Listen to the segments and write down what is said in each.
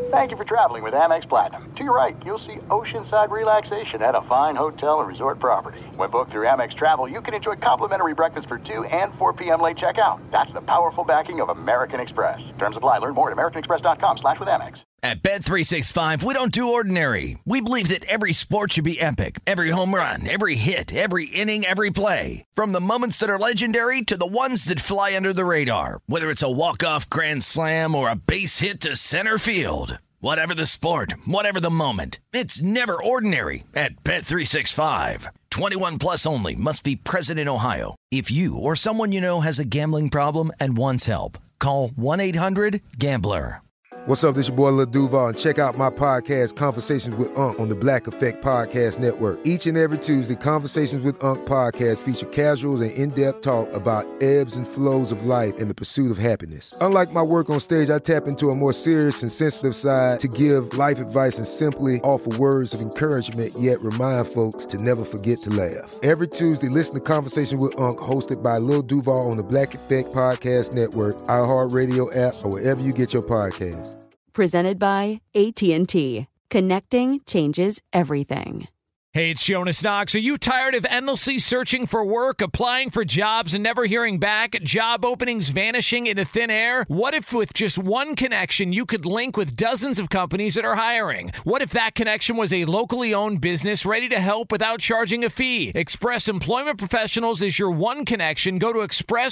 Thank you for traveling with Amex Platinum. To your right, you'll see oceanside relaxation at a fine hotel and resort property. When booked through Amex Travel, you can enjoy complimentary breakfast for 2 and 4 p.m. late checkout. That's the powerful backing of American Express. Terms apply. Learn more at americanexpress.com/withAmex. At Bet365, we don't do ordinary. We believe that every sport should be epic. Every home run, every hit, every inning, every play. From the moments that are legendary to the ones that fly under the radar. Whether it's a walk-off grand slam or a base hit to center field. Whatever the sport, whatever the moment. It's never ordinary at Bet365. 21 plus only. Must be present in Ohio. If you or someone you know has a gambling problem and wants help, call 1-800-GAMBLER. What's up, this your boy Lil Duval, and check out my podcast, Conversations with Unc, on the Black Effect Podcast Network. Each and every Tuesday, Conversations with Unc podcast feature casuals and in-depth talk about ebbs and flows of life and the pursuit of happiness. Unlike my work on stage, I tap into a more serious and sensitive side to give life advice and simply offer words of encouragement, yet remind folks to never forget to laugh. Every Tuesday, listen to Conversations with Unc, hosted by Lil Duval on the Black Effect Podcast Network, iHeartRadio app, or wherever you get your podcasts. Presented by AT&T. Connecting changes everything. Hey, it's Jonas Knox. Are you tired of endlessly searching for work, applying for jobs, and never hearing back? Job openings vanishing into thin air? What if with just one connection, you could link with dozens of companies that are hiring? What if that connection was a locally owned business ready to help without charging a fee? Express Employment Professionals is your one connection. Go to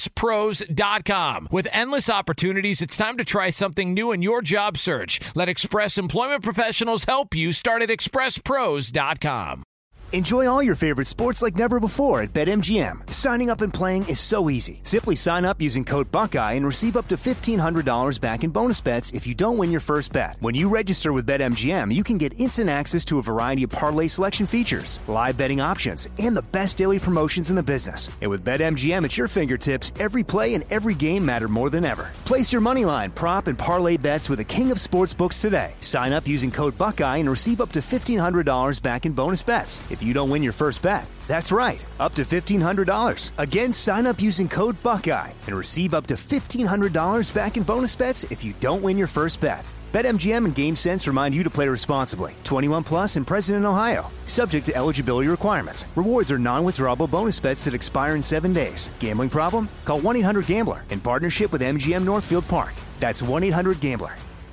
expresspros.com. With endless opportunities, it's time to try something new in your job search. Let Express Employment Professionals help you. Start at expresspros.com. Enjoy all your favorite sports like never before at BetMGM. Signing up and playing is so easy. Simply sign up using code Buckeye and receive up to $1,500 back in bonus bets if you don't win your first bet. When you register with BetMGM, you can get instant access to a variety of parlay selection features, live betting options, and the best daily promotions in the business. And with BetMGM at your fingertips, every play and every game matter more than ever. Place your moneyline, prop, and parlay bets with the king of sportsbooks today. Sign up using code Buckeye and receive up to $1,500 back in bonus bets if you don't win your first bet. That's right, up to $1,500. Again, sign up using code Buckeye and receive up to $1,500 back in bonus bets if you don't win your first bet. BetMGM and GameSense remind you to play responsibly. 21 plus and present in Ohio. Subject to eligibility requirements. Rewards are non-withdrawable bonus bets that expire in 7 days. Gambling problem? Call 1-800-GAMBLER in partnership with MGM Northfield Park. That's 1-800-GAMBLER.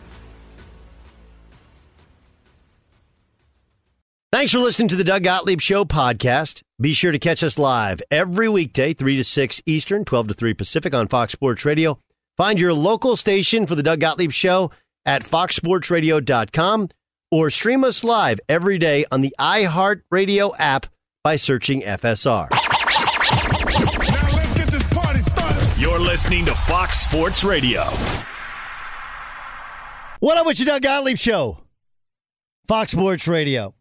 Thanks for listening to the Doug Gottlieb Show podcast. Be sure to catch us live every weekday, 3 to 6 Eastern, 12 to 3 Pacific on Fox Sports Radio. Find your local station for the Doug Gottlieb Show at foxsportsradio.com or stream us live every day on the iHeartRadio app by searching FSR. Now let's get this party started. You're listening to Fox Sports Radio. What up with your Doug Gottlieb Show? Fox Sports Radio.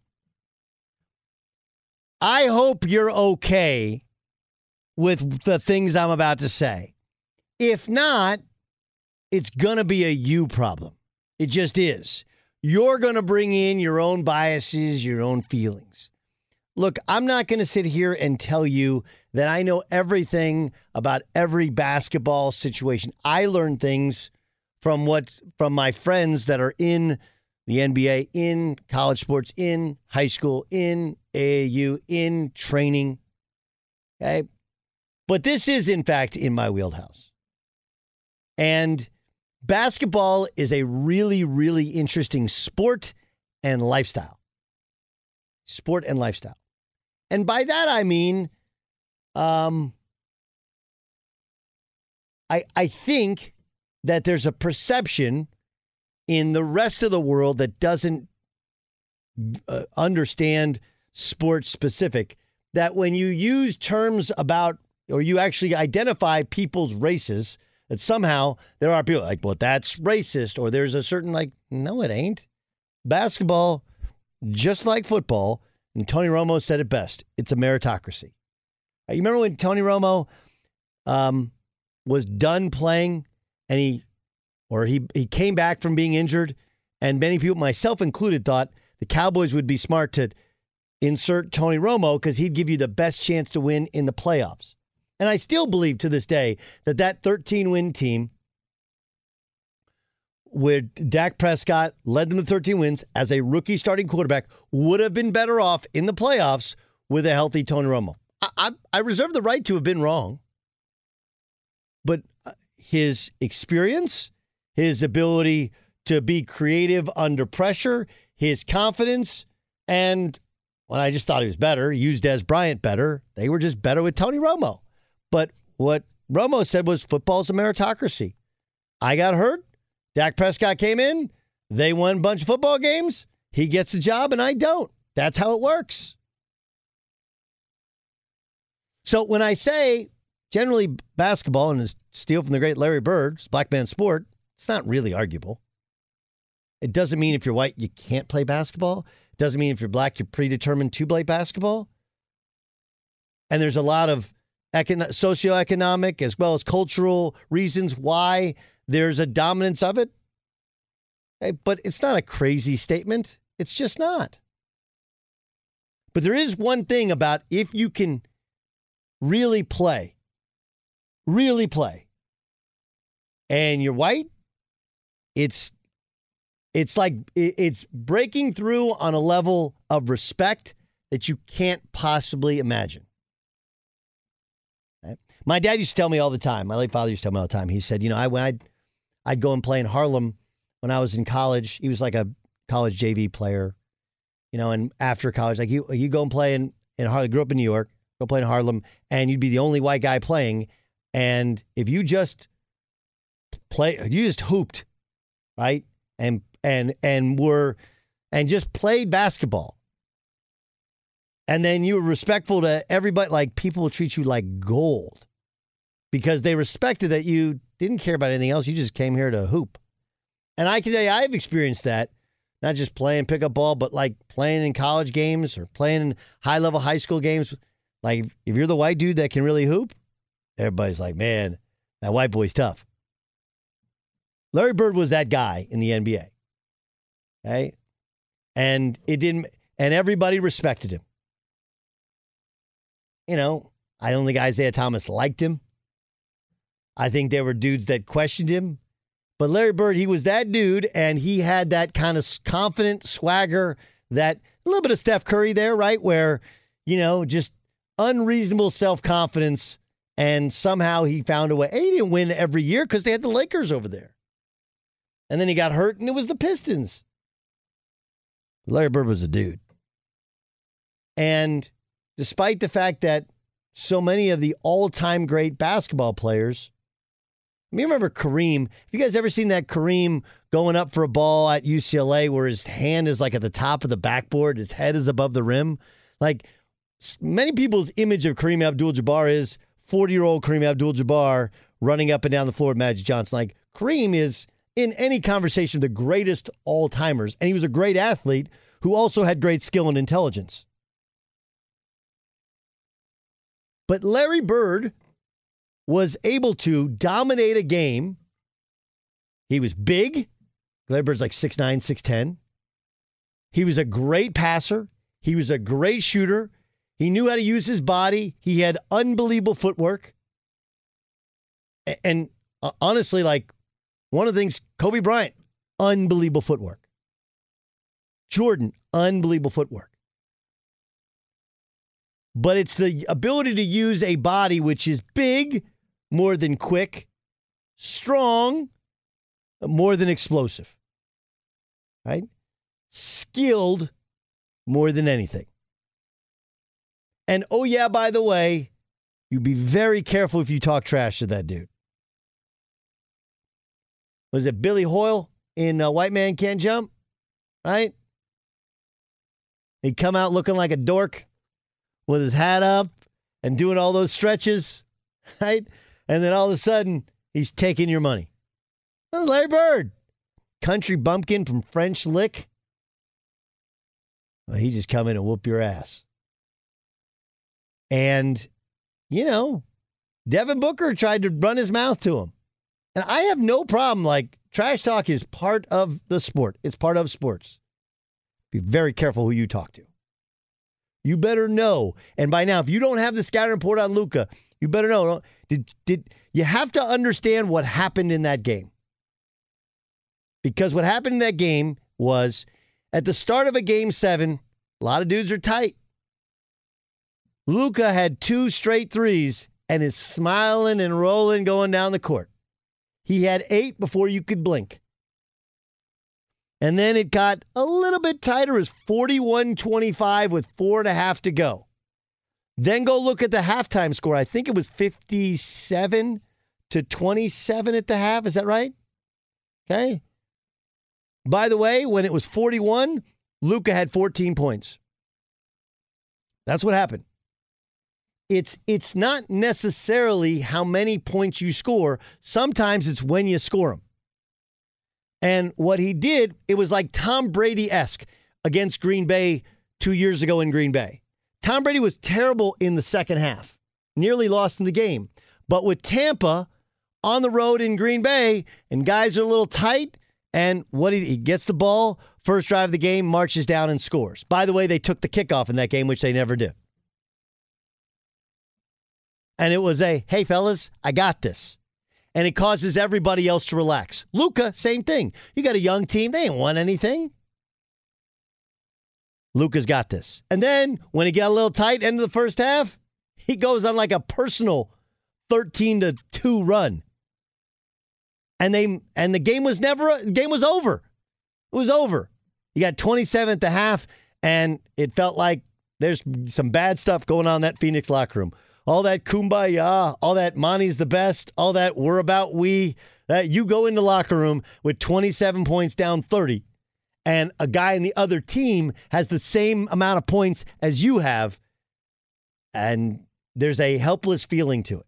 I hope you're okay with the things I'm about to say. If not, it's going to be a you problem. It just is. You're going to bring in your own biases, your own feelings. Look, I'm not going to sit here and tell you that I know everything about every basketball situation. I learn things from my friends that are in the NBA, in college sports, in high school, in AAU, in training. Okay? But this is, in fact, in my wheelhouse. And basketball is a really, really interesting sport and lifestyle. Sport and lifestyle. And by that, I mean, I think that there's a perception in the rest of the world that doesn't understand sports specific, that when you use terms about, or you actually identify people's races, that somehow there are people like, well, that's racist, or there's a certain no, it ain't. Basketball, just like football, and Tony Romo said it best, it's a meritocracy. You remember when Tony Romo was done playing and he came back from being injured, and many people, myself included, thought the Cowboys would be smart to insert Tony Romo because he'd give you the best chance to win in the playoffs. And I still believe to this day that 13-win team where Dak Prescott led them to 13 wins as a rookie starting quarterback, would have been better off in the playoffs with a healthy Tony Romo. I reserve the right to have been wrong. But his experience, his ability to be creative under pressure, his confidence, and when I just thought he was better, used Dez Bryant better, they were just better with Tony Romo. But what Romo said was football's a meritocracy. I got hurt. Dak Prescott came in. They won a bunch of football games. He gets the job and I don't. That's how it works. So when I say generally basketball, and steal from the great Larry Bird, it's black man sport, it's not really arguable. It doesn't mean if you're white, you can't play basketball. It doesn't mean if you're black, you're predetermined to play basketball. And there's a lot of socioeconomic as well as cultural reasons why there's a dominance of it. But it's not a crazy statement. It's just not. But there is one thing about if you can really play, and you're white, it's like it's breaking through on a level of respect that you can't possibly imagine. Right? My dad used to tell me all the time, my late father used to tell me all the time, he said, I'd go and play in Harlem when I was in college. He was like a college JV player, and after college, like you go and play in Harlem, grew up in New York, go play in Harlem, and you'd be the only white guy playing. And if you just you just hooped, right? And just played basketball. And then you were respectful to everybody, like people will treat you like gold because they respected that you didn't care about anything else. You just came here to hoop. And I can tell you, I've experienced that, not just playing pickup ball, but like playing in college games or playing in high-level high school games. Like if you're the white dude that can really hoop, everybody's like, man, that white boy's tough. Larry Bird was that guy in the NBA. Okay? And everybody respected him. I don't think Isaiah Thomas liked him. I think there were dudes that questioned him. But Larry Bird, he was that dude, and he had that kind of confident swagger, that a little bit of Steph Curry there, right? Where, just unreasonable self-confidence, and somehow he found a way. And he didn't win every year because they had the Lakers over there. And then he got hurt, and it was the Pistons. Larry Bird was a dude. And despite the fact that so many of the all-time great basketball players, remember Kareem. Have you guys ever seen that Kareem going up for a ball at UCLA where his hand is like at the top of the backboard, his head is above the rim? Like, many people's image of Kareem Abdul-Jabbar is 40-year-old Kareem Abdul-Jabbar running up and down the floor with Magic Johnson. Like, Kareem is, in any conversation, the greatest all-timers, and he was a great athlete who also had great skill and intelligence. But Larry Bird was able to dominate a game. He was big. Larry Bird's like 6'9", 6'10". He was a great passer. He was a great shooter. He knew how to use his body. He had unbelievable footwork. And honestly, like one of the things, Kobe Bryant, unbelievable footwork. Jordan, unbelievable footwork. But it's the ability to use a body which is big more than quick, strong more than explosive, right? Skilled more than anything. And oh yeah, by the way, you be very careful if you talk trash to that dude. Was it Billy Hoyle in White Man Can't Jump? Right? He'd come out looking like a dork with his hat up and doing all those stretches, right? And then all of a sudden, he's taking your money. That's Larry Bird. Country bumpkin from French Lick. Well, he just come in and whoop your ass. And, Devin Booker tried to run his mouth to him. And I have no problem. Like, trash talk is part of the sport. It's part of sports. Be very careful who you talk to. You better know. And by now, if you don't have the scouting report on Luka, you better know. Did you have to understand what happened in that game? Because what happened in that game was at the start of a Game 7, a lot of dudes are tight. Luka had 2 straight threes and is smiling and rolling going down the court. He had 8 before you could blink. And then it got a little bit tighter as 41-25 with 4.5 to go. Then go look at the halftime score. I think it was 57-27 at the half. Is that right? Okay. By the way, when it was 41, Luka had 14 points. That's what happened. It's not necessarily how many points you score. Sometimes it's when you score them. And what he did, it was like Tom Brady-esque against Green Bay 2 years ago in Green Bay. Tom Brady was terrible in the second half, nearly lost in the game. But with Tampa on the road in Green Bay, and guys are a little tight, and he gets the ball, first drive of the game, marches down and scores. By the way, they took the kickoff in that game, which they never did. And it was hey, fellas, I got this. And it causes everybody else to relax. Luka, same thing. You got a young team. They ain't won anything. Luka's got this. And then when it got a little tight, end of the first half, he goes on like a personal 13-2 run. And the game was over. It was over. You got 27 at the half, and it felt like there's some bad stuff going on in that Phoenix locker room. All that kumbaya, all that Monty's the best, all that we're about we. That you go in the locker room with 27 points down 30, and a guy in the other team has the same amount of points as you have, and there's a helpless feeling to it.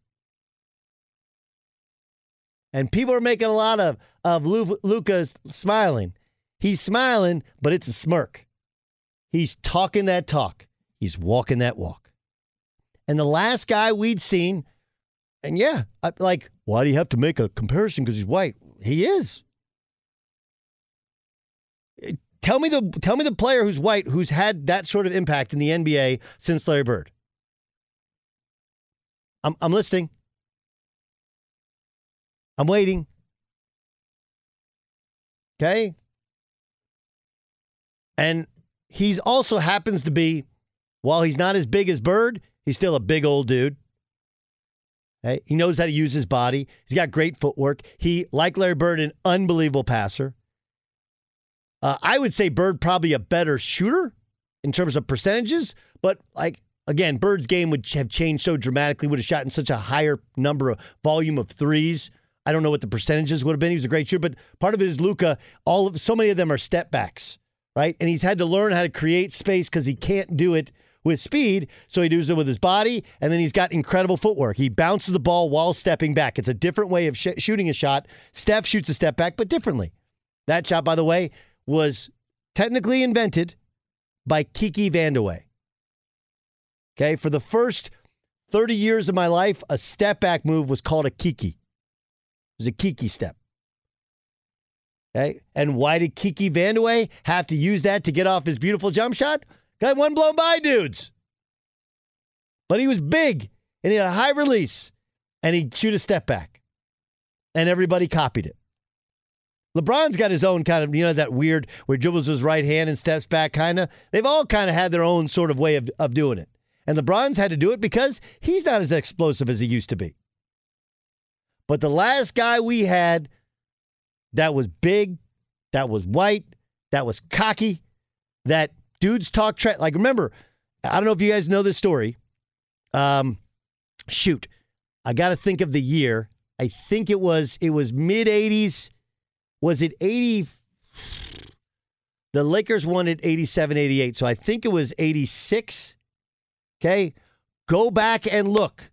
And people are making a lot of Luka smiling. He's smiling, but it's a smirk. He's talking that talk. He's walking that walk. And the last guy we'd seen, and why do you have to make a comparison because he's white? He is. Tell me the player who's white who's had that sort of impact in the NBA since Larry Bird. I'm listening. I'm waiting. Okay? And he's also happens to be, while he's not as big as Bird, he's still a big old dude. Okay? He knows how to use his body. He's got great footwork. He, like Larry Bird, an unbelievable passer. I would say Bird probably a better shooter in terms of percentages, but again, Bird's game would have changed so dramatically, would have shot in such a higher volume of threes. I don't know what the percentages would have been. He was a great shooter, but part of it is Luka. So many of them are step backs, right? And he's had to learn how to create space because he can't do it with speed, so he does it with his body, and then he's got incredible footwork. He bounces the ball while stepping back. It's a different way of shooting a shot. Steph shoots a step back, but differently. That shot, by the way, was technically invented by Kiki Vandeweghe. Okay, for the first 30 years of my life, a step back move was called a Kiki. It was a Kiki step. Okay, and why did Kiki Vandeweghe have to use that to get off his beautiful jump shot? Guy wasn't blown by dudes. But he was big, and he had a high release, and he'd shoot a step back. And everybody copied it. LeBron's got his own kind of, that weird where dribbles with his right hand and steps back kind of. They've all kind of had their own sort of way of doing it. And LeBron's had to do it because he's not as explosive as he used to be. But the last guy we had that was big, that was white, that was cocky, that dudes talk trash. Like, remember, I don't know if you guys know this story. Shoot. I got to think of the year. I think it was mid-'80s. Was it 80? The Lakers won it 87, 88. So I think it was 86. Okay. Go back and look.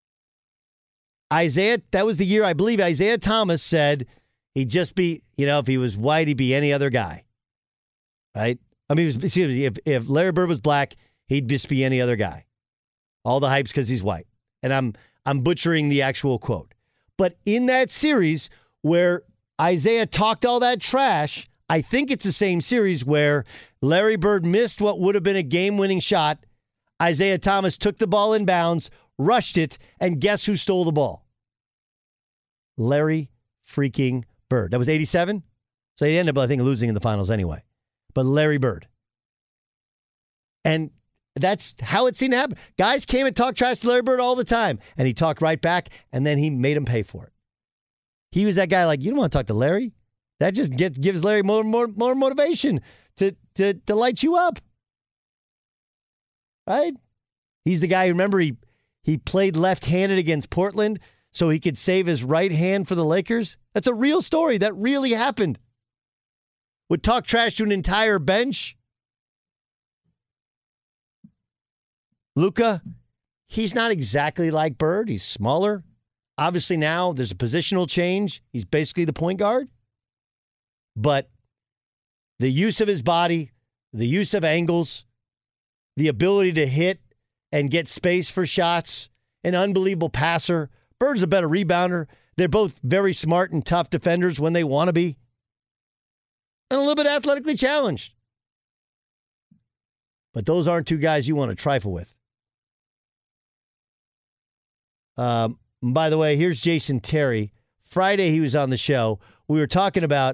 That was the year I believe Isaiah Thomas said he'd just be, if he was white, he'd be any other guy. Right? I mean, if Larry Bird was black, he'd just be any other guy. All the hype's because he's white. And I'm butchering the actual quote. But in that series where Isaiah talked all that trash, I think it's the same series where Larry Bird missed what would have been a game-winning shot. Isaiah Thomas took the ball in bounds, rushed it, and guess who stole the ball? Larry freaking Bird. That was 87? So they ended up, I think, losing in the finals anyway. But Larry Bird. And that's how it seemed to happen. Guys came and talked trash to Larry Bird all the time. And he talked right back, and then he made him pay for it. He was that guy like, you don't want to talk to Larry? That just gives Larry more motivation to light you up. Right? He's the guy, remember, he played left-handed against Portland so he could save his right hand for the Lakers. That's a real story. That really happened. Would talk trash to an entire bench. Luka, he's not exactly like Bird. He's smaller. Obviously now there's a positional change. He's basically the point guard. But the use of his body, the use of angles, the ability to hit and get space for shots, an unbelievable passer. Bird's a better rebounder. They're both very smart and tough defenders when they want to be. And a little bit athletically challenged. But those aren't two guys you want to trifle with. By the way, here's Jason Terry. Friday he was on the show. We were talking about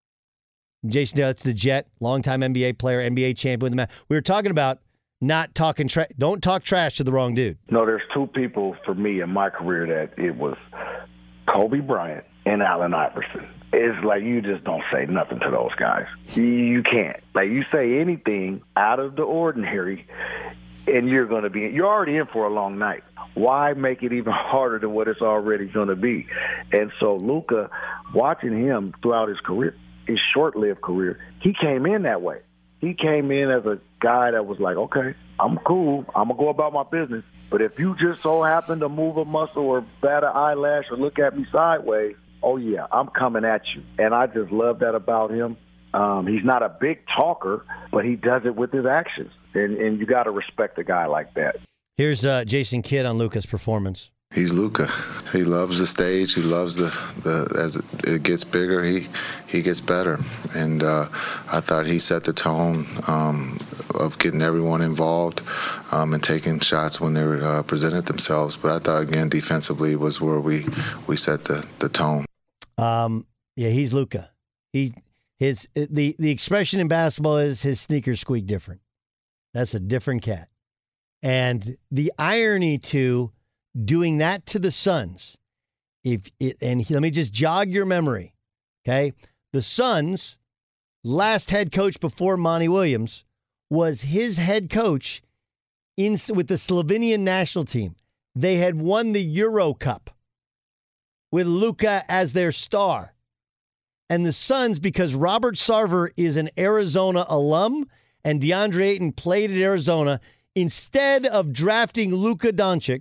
Jason Terry, that's the Jet, longtime NBA player, NBA champion. We were talking about not talking trash. Don't talk trash to the wrong dude. No, there's two people for me in my career that it was Kobe Bryant and Allen Iverson. It's like you just don't say nothing to those guys. You can't. Like you say anything out of the ordinary, and you're already in for a long night. Why make it even harder than what it's already going to be? And so Luka, watching him throughout his career, his short-lived career, he came in that way. He came in as a guy that was like, okay, I'm cool. I'm going to go about my business. But if you just so happen to move a muscle or bat an eyelash or look at me sideways, oh, yeah, I'm coming at you. And I just love that about him. He's not a big talker, but he does it with his actions. And you got to respect a guy like that. Here's Jason Kidd on Luka's performance. He's Luka. He loves the stage. He loves the as it gets bigger, he gets better. And I thought he set the tone of getting everyone involved and taking shots when they were presented themselves. But I thought, again, defensively was where we set the tone. Yeah, he's Luka. The expression in basketball is his sneakers squeak different. That's a different cat. And the irony to doing that to the Suns, let me just jog your memory, okay? The Suns' last head coach before Monty Williams was his head coach with the Slovenian national team. They had won the Euro Cup with Luka as their star. And the Suns, because Robert Sarver is an Arizona alum and DeAndre Ayton played at Arizona, instead of drafting Luka Doncic,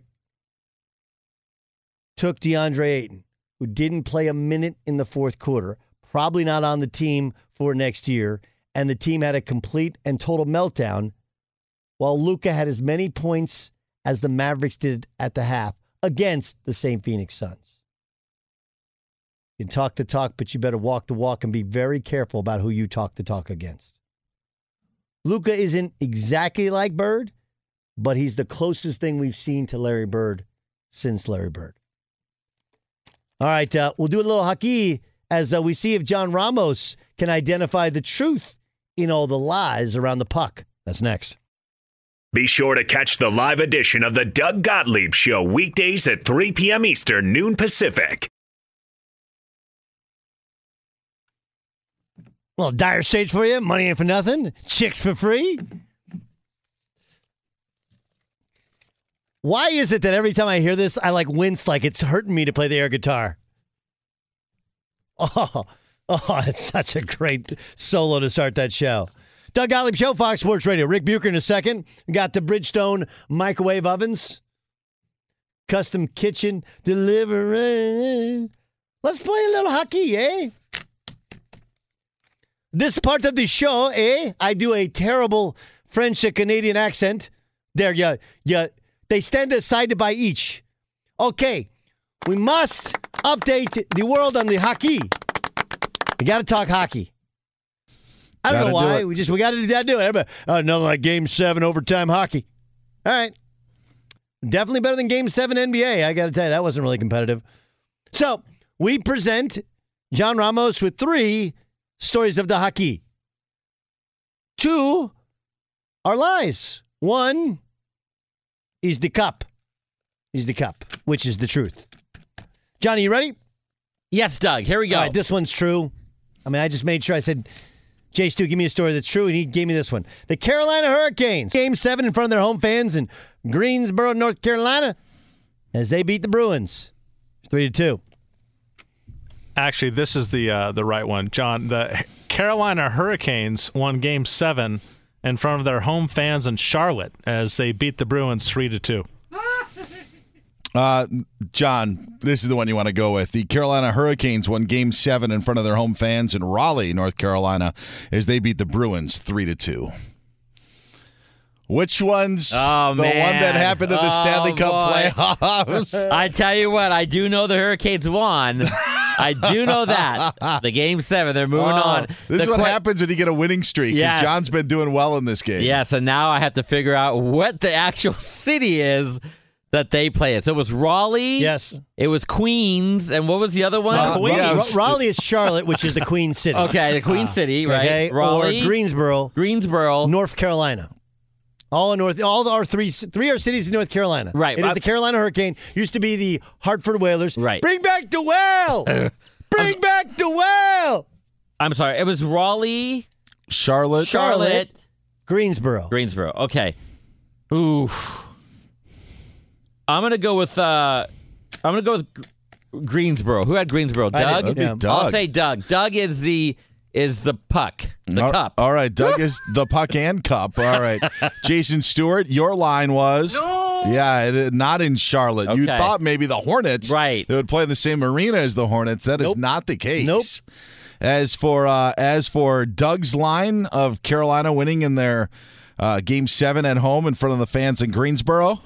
took DeAndre Ayton, who didn't play a minute in the fourth quarter, probably not on the team for next year, and the team had a complete and total meltdown, while Luka had as many points as the Mavericks did at the half against the same Phoenix Suns. You can talk the talk, but you better walk the walk and be very careful about who you talk the talk against. Luka isn't exactly like Bird, but he's the closest thing we've seen to Larry Bird since Larry Bird. All right, we'll do a little hockey as we see if John Ramos can identify the truth in all the lies around the puck. That's next. Be sure to catch the live edition of the Doug Gottlieb Show weekdays at 3 p.m. Eastern, noon Pacific. Well, dire straits for you. Money ain't for nothing. Chicks for free. Why is it that every time I hear this, I wince like it's hurting me to play the air guitar? Oh, it's such a great solo to start that show. Doug Gottlieb Show, Fox Sports Radio. Rick Bucher in a second. We got the Bridgestone microwave ovens. Custom kitchen delivery. Let's play a little hockey, eh? This part of the show, I do a terrible French-Canadian accent. There, they stand aside by each. Okay, we must update the world on the hockey. We got to talk hockey. I don't know why. We got to do it. No, like Game 7 overtime hockey. All right. Definitely better than Game 7 NBA. I got to tell you, that wasn't really competitive. So we present John Ramos with 3 stories of the hockey. 2 are lies. 1 is the cup. Which is the truth. Johnny, you ready? Yes, Doug. Here we go. All right, this one's true. I mean, I just made sure I said, Jay Stu, give me a story that's true, and he gave me this one. The Carolina Hurricanes, Game 7 in front of their home fans in Greensboro, North Carolina, as they beat the Bruins 3-2. Actually, this is the right one, John. The Carolina Hurricanes won Game 7 in front of their home fans in Charlotte as they beat the Bruins 3-2. John, this is the one you want to go with. The Carolina Hurricanes won Game 7 in front of their home fans in Raleigh, North Carolina, as they beat the Bruins 3-2. Which one's the one that happened in the Stanley Cup playoffs? I tell you what, I do know the Hurricanes won. I do know that. The Game 7, they're moving on. This is what happens when you get a winning streak. Yes. John's been doing well in this game. Yes, and now I have to figure out what the actual city is that they play in. So it was Raleigh. Yes. It was Queens. And what was the other one? Raleigh is Charlotte, which is the Queen City. Okay, the Queen City, right? Okay. Raleigh. Or Greensboro. North Carolina. All our three are cities in North Carolina. Right. It is the Carolina Hurricane. Used to be the Hartford Whalers. Right. Bring back the whale! Bring back the whale! I'm sorry. It was Raleigh. Charlotte. Greensboro. Okay. Ooh. I'm gonna go with Greensboro. Who had Greensboro? Doug? Doug. I'll say Doug. Doug is the puck. The cup. All right. Doug is the puck and cup. All right. Jason Stewart, your line was not in Charlotte. Okay. You thought maybe the Hornets they would play in the same arena as the Hornets. That is not the case. Nope. As for Doug's line of Carolina winning in their Game 7 at home in front of the fans in Greensboro?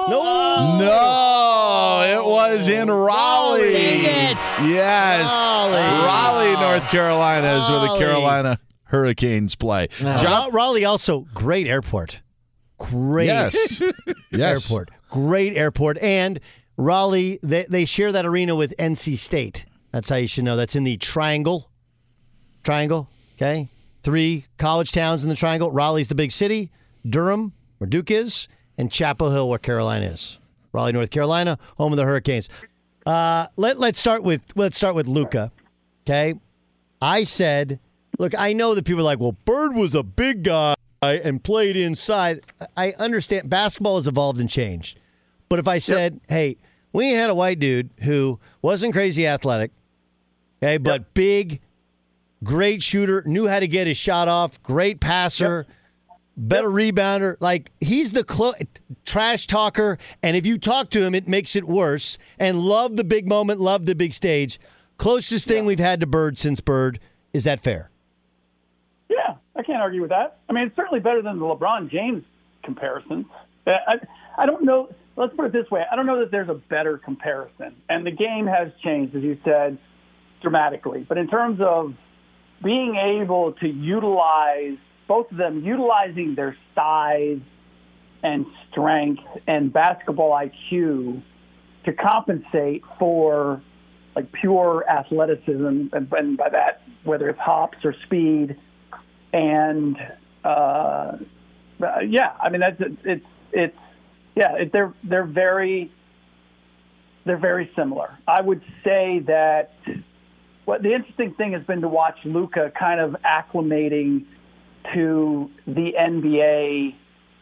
No, it was in Raleigh. Dang it. Yes. Raleigh, North Carolina is where the Carolina Hurricanes play. Raleigh also, great airport. Great yes. airport. Great airport. And Raleigh, they share that arena with NC State. That's how you should know. That's in the Triangle, okay? 3 college towns in the Triangle. Raleigh's the big city. Durham, where Duke is, and Chapel Hill, where Carolina is. Raleigh, North Carolina, home of the Hurricanes. Let's start with Luka. Okay, I said, look, I know that people are like, well, Bird was a big guy and played inside. I understand basketball has evolved and changed, but if I said, hey, we had a white dude who wasn't crazy athletic, okay, but big. Great shooter, knew how to get his shot off, great passer, better rebounder. Like, he's the trash talker, and if you talk to him, it makes it worse. And love the big moment, love the big stage. Closest thing we've had to Bird since Bird. Is that fair? Yeah, I can't argue with that. I mean, it's certainly better than the LeBron James comparisons. I don't know. Let's put it this way. I don't know that there's a better comparison. And the game has changed, as you said, dramatically. But in terms of being able to utilize both of them, utilizing their size and strength and basketball IQ to compensate for like pure athleticism, and by that, whether it's hops or speed, and I mean they're very similar. I would say that. What the interesting thing has been to watch Luka kind of acclimating to the NBA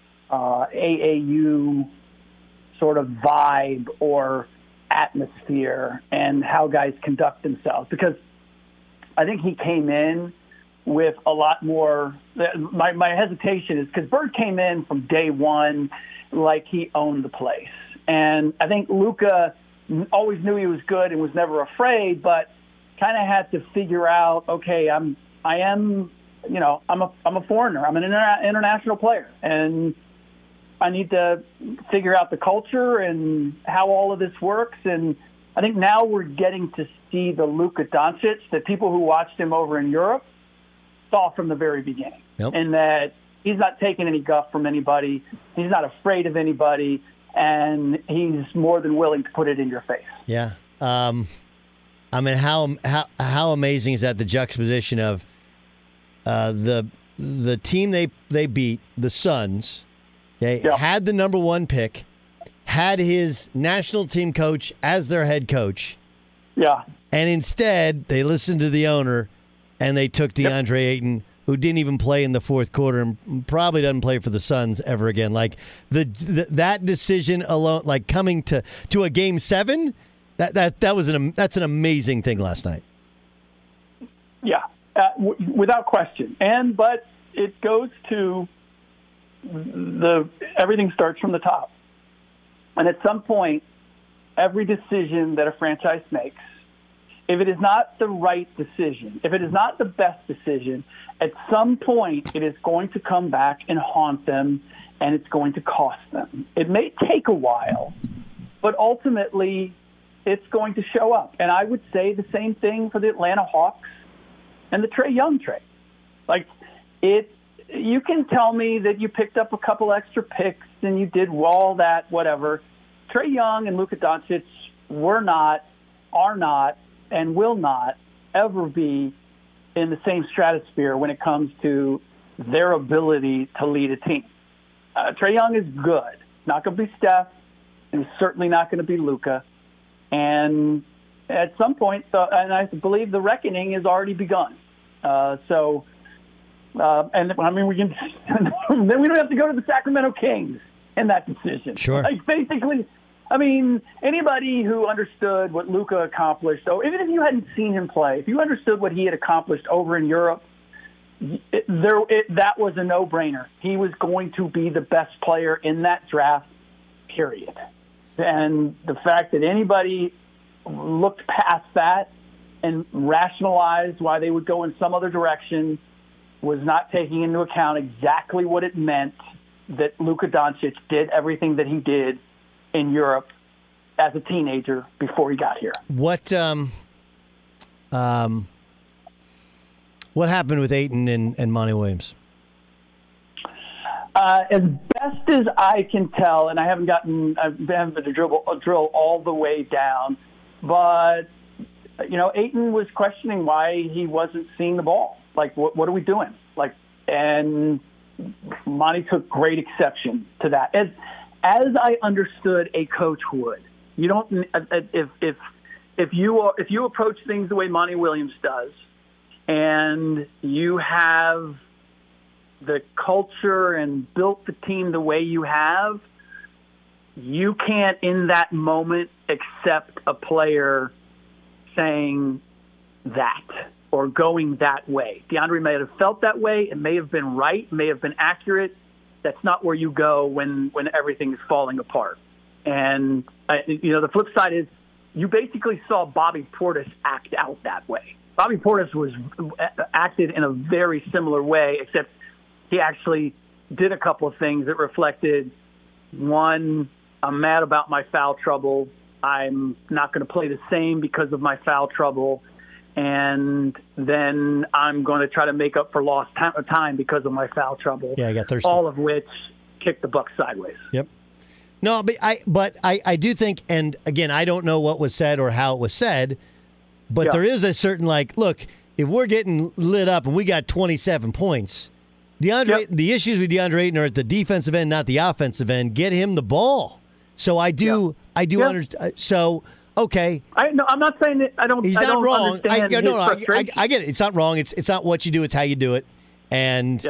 AAU sort of vibe or atmosphere and how guys conduct themselves. Because I think he came in with a lot more – my hesitation is because Bird came in from day one like he owned the place. And I think Luka always knew he was good and was never afraid, but – kind of had to figure out, okay, I'm a foreigner. I'm an international player, and I need to figure out the culture and how all of this works. And I think now we're getting to see the Luka Doncic that people who watched him over in Europe saw from the very beginning, and that he's not taking any guff from anybody. He's not afraid of anybody, and he's more than willing to put it in your face. Yeah. I mean, how amazing is that, the juxtaposition of the team they beat, the Suns, had the number 1 pick, had his national team coach as their head coach. Yeah. And instead, they listened to the owner, and they took DeAndre Ayton, who didn't even play in the fourth quarter and probably doesn't play for the Suns ever again. Like that decision alone, like coming to a Game 7, that's an amazing thing last night. Yeah, without question. But it goes to everything starts from the top. And at some point, every decision that a franchise makes, if it is not the right decision, if it is not the best decision, at some point it is going to come back and haunt them, and it's going to cost them. It may take a while, but ultimately it's going to show up. And I would say the same thing for the Atlanta Hawks and the Trae Young trade. Like, you can tell me that you picked up a couple extra picks and you did all that, whatever. Trae Young and Luka Doncic are not, and will not ever be in the same stratosphere when it comes to their ability to lead a team. Trae Young is good. Not going to be Steph, and he's certainly not going to be Luka. And at some point, and I believe the reckoning has already begun. And I mean, we can then we don't have to go to the Sacramento Kings in that decision. Sure. Like, basically, I mean, anybody who understood what Luka accomplished, even if you hadn't seen him play, if you understood what he had accomplished over in Europe, that was a no-brainer. He was going to be the best player in that draft, period. And the fact that anybody looked past that and rationalized why they would go in some other direction was not taking into account exactly what it meant that Luka Doncic did everything that he did in Europe as a teenager before he got here. What happened with Ayton and Monty Williams? As best as I can tell, and I haven't been to drill all the way down, but Ayton was questioning why he wasn't seeing the ball. Like, what are we doing? Like, and Monty took great exception to that. As I understood a coach would. You don't if you approach things the way Monty Williams does, and you have the culture and built the team the way you have, you can't in that moment accept a player saying that or going that way. DeAndre may have felt that way. It may have been right, may have been accurate. That's not where you go when everything is falling apart. And, the flip side is you basically saw Bobby Portis act out that way. Bobby Portis acted in a very similar way, except he actually did a couple of things that reflected, one, I'm mad about my foul trouble. I'm not going to play the same because of my foul trouble. And then I'm going to try to make up for lost time because of my foul trouble. Yeah, I got thirsty. All of which kicked the Bucks sideways. Yep. No, but I do think, and again, I don't know what was said or how it was said, but there is a certain, look, if we're getting lit up and we got 27 points, the issues with DeAndre Ayton are at the defensive end, not the offensive end. Get him the ball. So I do understand. So, okay. I'm not saying that I don't. He's I not don't wrong. I get it. It's not wrong. It's not what you do. It's how you do it. And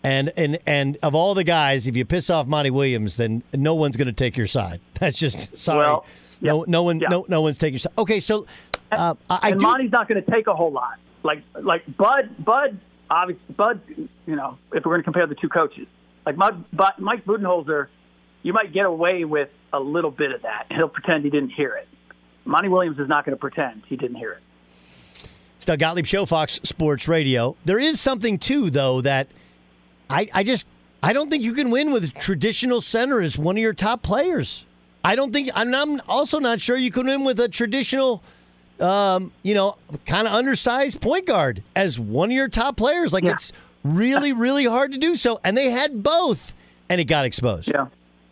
and of all the guys, if you piss off Monty Williams, then no one's going to take your side. That's just sorry. Well, no one's taking your side. Okay, so Monty's not going to take a whole lot. Like Bud. Obviously, Bud. If we're going to compare the two coaches, like Mike Budenholzer, you might get away with a little bit of that. He'll pretend he didn't hear it. Monty Williams is not going to pretend he didn't hear it. It's Doug Gottlieb Show, Fox Sports Radio. There is something, too, though, that I don't think you can win with a traditional center as one of your top players. I'm also not sure you can win with a traditional, kind of undersized point guard as one of your top players. It's really, really hard to do so. And they had both, and it got exposed. Yeah.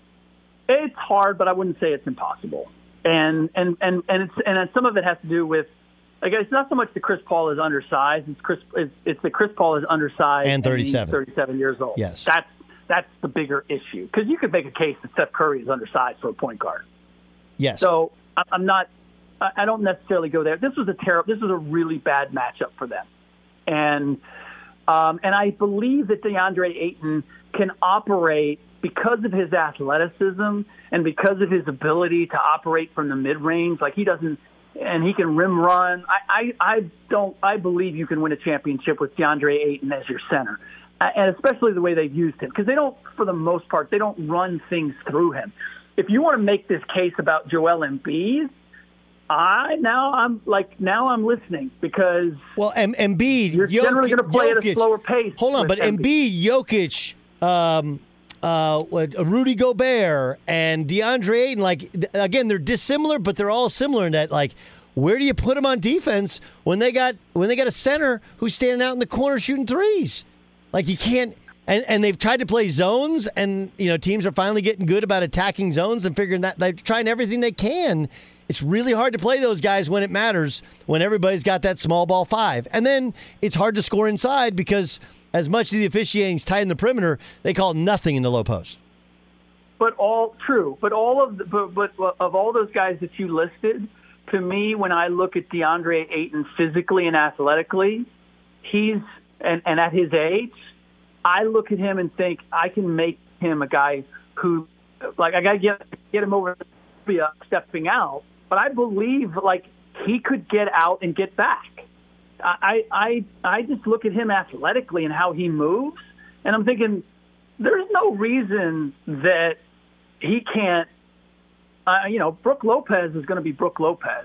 It's hard, but I wouldn't say it's impossible. And some of it has to do with Like, it's not so much that Chris Paul is undersized. It's that Chris Paul is undersized and 37. He's 37 years old. Yes. That's the bigger issue. Because you could make a case that Steph Curry is undersized for a point guard. Yes. So I'm not. I don't necessarily go there. This was a really bad matchup for them, and I believe that DeAndre Ayton can operate because of his athleticism and because of his ability to operate from the mid-range. Like, he doesn't, and he can rim run. I believe you can win a championship with DeAndre Ayton as your center, and especially the way they've used him, because they don't, for the most part, they don't run things through him. If you want to make this case about Joel Embiid, now I'm listening, because Embiid, you're generally going to play at a slower pace. Hold on, but Embiid, Jokic, Rudy Gobert, and DeAndre Ayton, like, again, they're dissimilar, but they're all similar in that, like, where do you put them on defense when they got a center who's standing out in the corner shooting threes? Like, you can't. And they've tried to play zones, and teams are finally getting good about attacking zones and figuring that they're trying everything they can. It's really hard to play those guys when it matters, when everybody's got that small ball five. And then it's hard to score inside because as much as the officiating's tight in the perimeter, they call nothing in the low post. But all of all those guys that you listed, to me, when I look at DeAndre Ayton physically and athletically, and at his age, I look at him and think I can make him a guy who, like, I got to get him over stepping out. But I believe, like, he could get out and get back. I just look at him athletically and how he moves, and I'm thinking there's no reason that he can't. Brook Lopez is going to be Brook Lopez.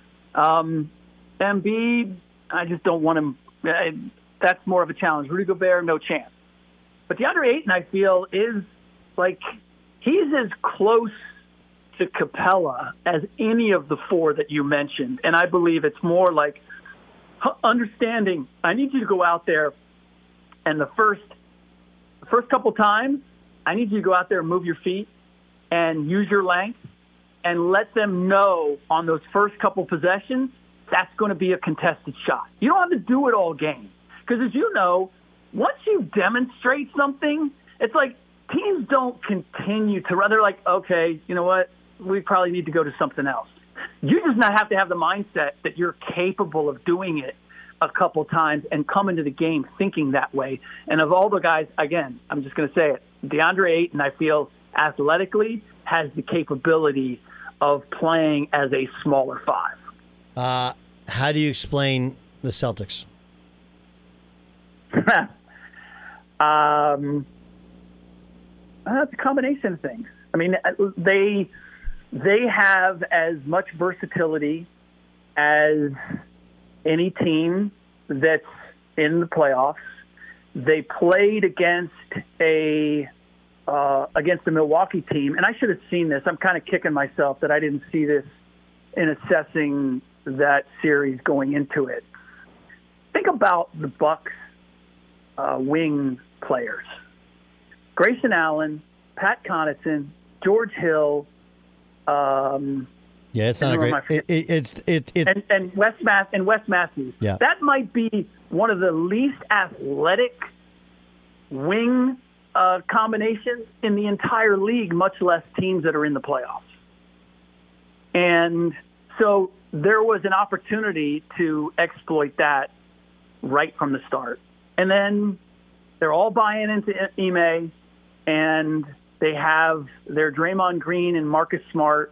Embiid, I just don't want him. That's more of a challenge. Rudy Gobert, no chance. But DeAndre Ayton, I feel, is like, he's as close to Capella as any of the four that you mentioned. And I believe it's more like understanding, I need you to go out there, and the first couple times, I need you to go out there and move your feet and use your length and let them know on those first couple possessions that's going to be a contested shot. You don't have to do it all game. Because as you know, once you demonstrate something, it's like teams don't continue to rather, like, okay, you know what, we probably need to go to something else. You just not have to have the mindset that you're capable of doing it a couple times and come into the game thinking that way. And of all the guys, again, I'm just going to say it, DeAndre Ayton, I feel, athletically has the capability of playing as a smaller five. How do you explain the Celtics? It's a combination of things. I mean, they have as much versatility as any team that's in the playoffs. They played against a Milwaukee team, and I should have seen this. I'm kind of kicking myself that I didn't see this in assessing that series going into it. Think about the Bucks wing players: Grayson Allen, Pat Connaughton, George Hill. It's not a great. And Wes Matthews. Yeah. That might be one of the least athletic wing combinations in the entire league, much less teams that are in the playoffs. And so there was an opportunity to exploit that right from the start. And then they're all buying into Ime, and they have their Draymond Green and Marcus Smart,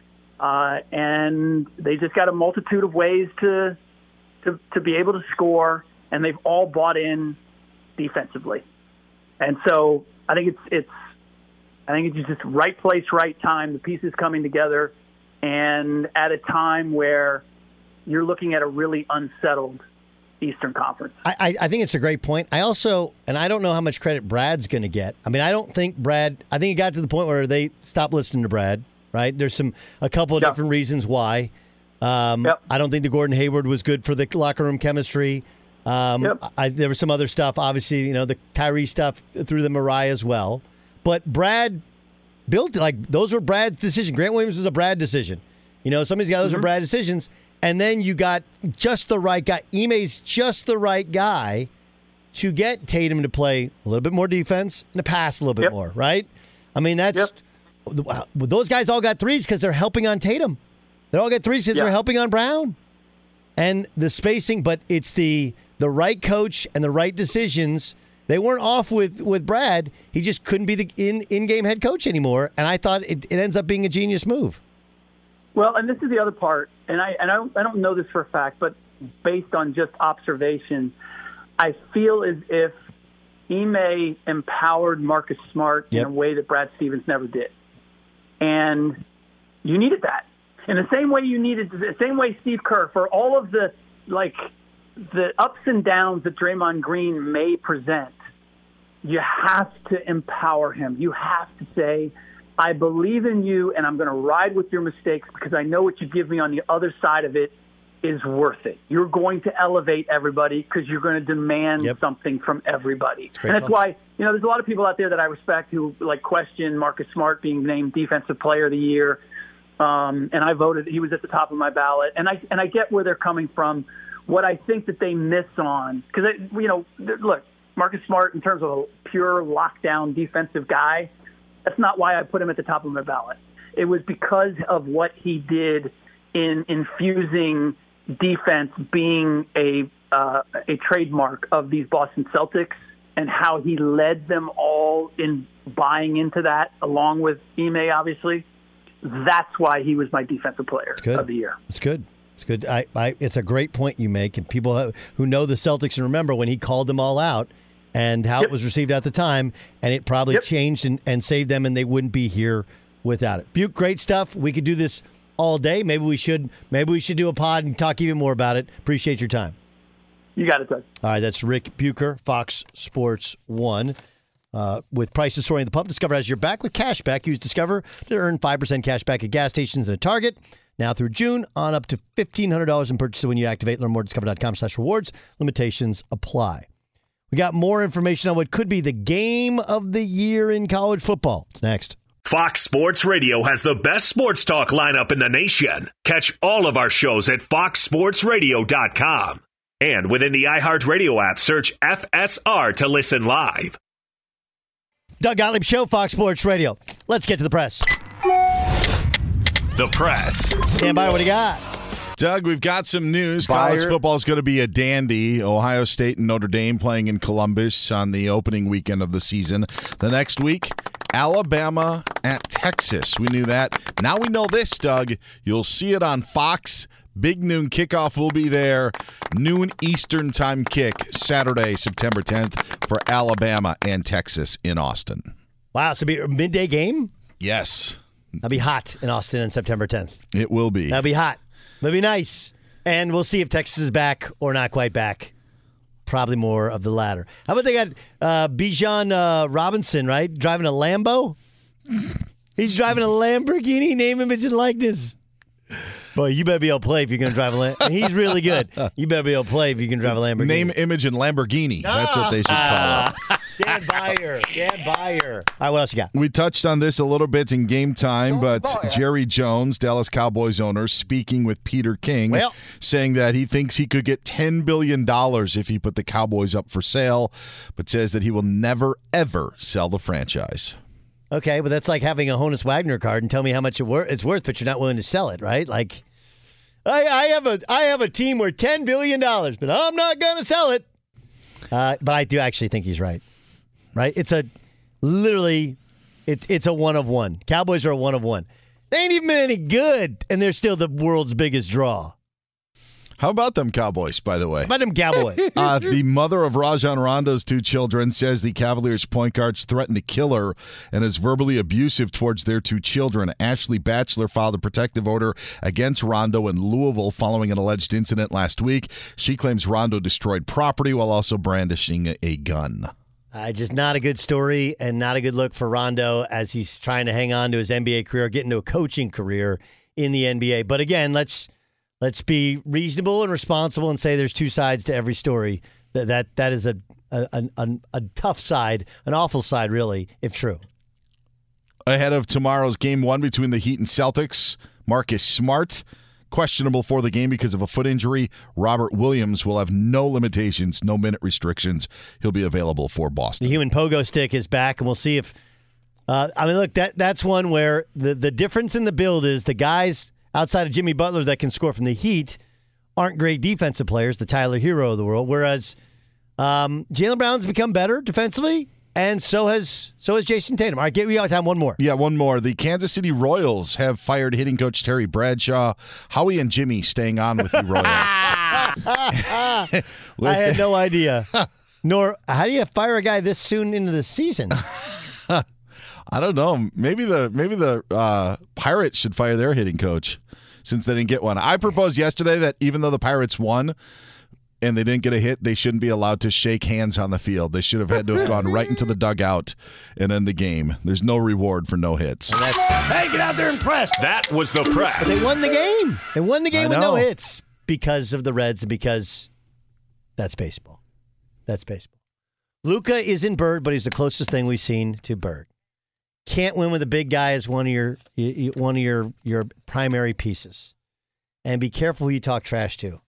and they just got a multitude of ways to be able to score, and they've all bought in defensively. And so I think it's just right place, right time, the pieces coming together, and at a time where you're looking at a really unsettled Eastern Conference. I think it's a great point. I also, and I don't know how much credit Brad's going to get. I mean, I think it got to the point where they stopped listening to Brad, right? There's a couple of different reasons why. I don't think the Gordon Hayward was good for the locker room chemistry. There was some other stuff, obviously, the Kyrie stuff through the Mariah as well. But Brad built, like, those were Brad's decisions. Grant Williams was a Brad decision. Some of these guys, those are Brad decisions. And then you got just the right guy. Ime's just the right guy to get Tatum to play a little bit more defense and to pass a little bit more, right? I mean, that's those guys all got threes because they're helping on Tatum. They all get threes because they're helping on Brown. And the spacing, but it's the right coach and the right decisions. They weren't off with Brad. He just couldn't be the in-game head coach anymore. And I thought it ends up being a genius move. Well, and this is the other part, and I don't know this for a fact, but based on just observation, I feel as if Ime empowered Marcus Smart in a way that Brad Stevens never did. And you needed that. In the same way Steve Kerr, for all of the ups and downs that Draymond Green may present, you have to empower him. You have to say, I believe in you, and I'm going to ride with your mistakes because I know what you give me on the other side of it is worth it. You're going to elevate everybody because you're going to demand something from everybody. And that's why, there's a lot of people out there that I respect who question Marcus Smart being named Defensive Player of the Year. And I voted. He was at the top of my ballot. And I get where they're coming from. What I think that they miss on, because, look, Marcus Smart, in terms of a pure lockdown defensive guy, that's not why I put him at the top of my ballot. It was because of what he did in infusing defense being a trademark of these Boston Celtics and how he led them all in buying into that, along with Ime, obviously. That's why he was my defensive player of the year. It's good. It's good. It's a great point you make. And people who know the Celtics and remember when he called them all out and how it was received at the time, and it probably changed and saved them, and they wouldn't be here without it. Buke, great stuff. We could do this all day. Maybe we should do a pod and talk even more about it. Appreciate your time. You got it, Doug. All right, that's Rick Bucher, Fox Sports 1. With prices soaring at the pump, Discover has your back with cash back. Use Discover to earn 5% cash back at gas stations and at Target. Now through June, on up to $1,500 in purchases when you activate. Learn more at discover.com/rewards. Limitations apply. We got more information on what could be the game of the year in college football. It's next. Fox Sports Radio has the best sports talk lineup in the nation. Catch all of our shows at foxsportsradio.com. And within the iHeartRadio app, search FSR to listen live. Doug Gottlieb Show, Fox Sports Radio. Let's get to the press. The press. Stand by. What do you got? Doug, we've got some news. College football is going to be a dandy. Ohio State and Notre Dame playing in Columbus on the opening weekend of the season. The next week, Alabama at Texas. We knew that. Now we know this, Doug. You'll see it on Fox. Big noon kickoff will be there. Noon Eastern time kick Saturday, September 10th for Alabama and Texas in Austin. Wow, so it'll be a midday game? Yes. That'll be hot in Austin on September 10th. It will be. That'll be hot. That'll be nice. And we'll see if Texas is back or not quite back. Probably more of the latter. How about they got Bijan Robinson, right? Driving a Lambo? He's driving a Lamborghini, name, image, and likeness. Boy, you better be able to play if you're going to drive a Lamborghini. He's really good. You better be able to play if you can drive a Lamborghini. Name, image, and Lamborghini. That's what they should call it. Dan Byer. All right, what else you got? We touched on this a little bit in Game Time, but Jerry Jones, Dallas Cowboys owner, speaking with Peter King, saying that he thinks he could get $10 billion if he put the Cowboys up for sale, but says that he will never, ever sell the franchise. Okay, but that's like having a Honus Wagner card and tell me how much it's worth, but you're not willing to sell it, right? Like, I have a team worth $10 billion, but I'm not going to sell it. But I do actually think he's right. Right? It's a one of one. Cowboys are a one of one. They ain't even been any good, and they're still the world's biggest draw. How about them Cowboys, by the way? How about them Cowboys? The mother of Rajon Rondo's two children says the Cavaliers point guards threatened to kill her and is verbally abusive towards their two children. Ashley Batchelor filed a protective order against Rondo in Louisville following an alleged incident last week. She claims Rondo destroyed property while also brandishing a gun. Just not a good story and not a good look for Rondo as he's trying to hang on to his NBA career, get into a coaching career in the NBA. But again, let's be reasonable and responsible and say there's two sides to every story. That is a tough side, an awful side, really, if true. Ahead of tomorrow's Game 1 between the Heat and Celtics, Marcus Smart questionable for the game because of a foot injury. Robert Williams will have no limitations, no minute restrictions. He'll be available for Boston. The human pogo stick is back, and we'll see if look, that's one where the difference in the build is the guys outside of Jimmy Butler that can score from the Heat aren't great defensive players, the Tyler Hero of the world, whereas Jaylen Brown's become better defensively, and so has Jason Tatum. All right, we got time. One more. Yeah, one more. The Kansas City Royals have fired hitting coach Terry Bradshaw. Howie and Jimmy staying on with the Royals. I had no idea. Nor, how do you fire a guy this soon into the season? I don't know. Maybe the Pirates should fire their hitting coach since they didn't get one. I proposed yesterday that even though the Pirates won and they didn't get a hit, they shouldn't be allowed to shake hands on the field. They should have had to have gone right into the dugout and end the game. There's no reward for no hits. Hey, get out there and press. That was the press. But they won the game. They won the game with no hits because of the Reds and because that's baseball. That's baseball. Luka isn't Bird, but he's the closest thing we've seen to Bird. Can't win with a big guy as one of your primary pieces. And be careful who you talk trash to.